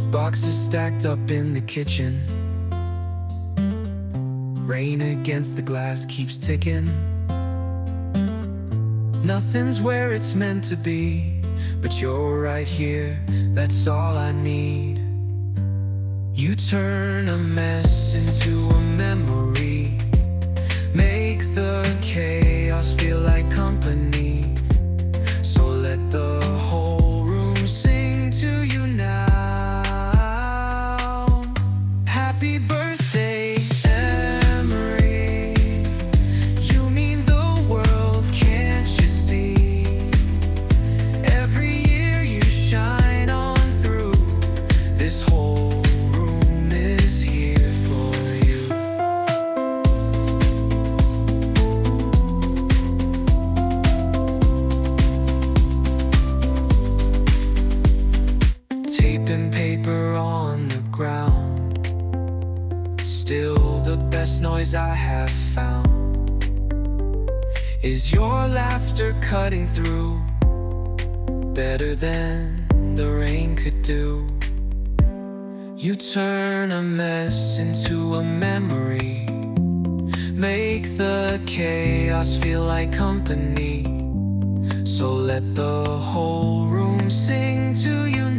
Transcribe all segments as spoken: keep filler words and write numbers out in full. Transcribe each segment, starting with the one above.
Boxes stacked up in the kitchen. Rain against the glass keeps ticking. Nothing's where it's meant to be, but you're right here, that's all I need. You turn a mess into a memory, make the chaos feel like company. So let the whole room sing to you now. Happy birthday, Emery. You mean the world, can't you see? Every year you shine on through. This whole room is here for you. Tape and paper on the ground, still the best noise I have found is your laughter cutting through, better than the rain could do. You turn a mess into a memory, make the chaos feel like company. So let the whole room sing to you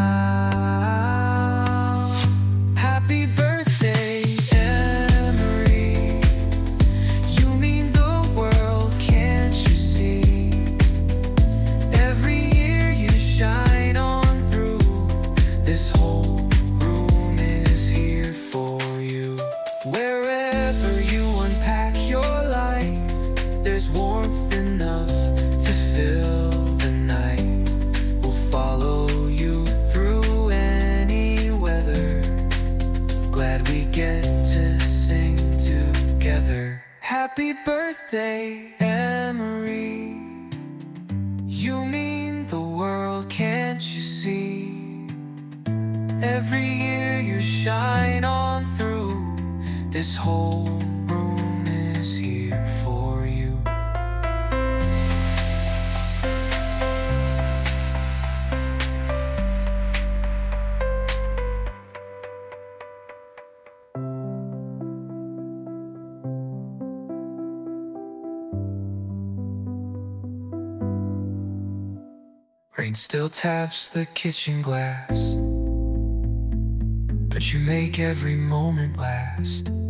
now. Happy birthday, Emery. You mean the world, can't you see? Every year you shine on through. This whole room is here for you. Wherever you unpack your life, there's warmth enough to fill the night. We'll follow you through any weather. Glad we get to sing together. Happy birthday, Emery. You mean the world, can't you see? Every year you shine on through. This whole room is here for you. Rain still taps the kitchen glass, but you make every moment last.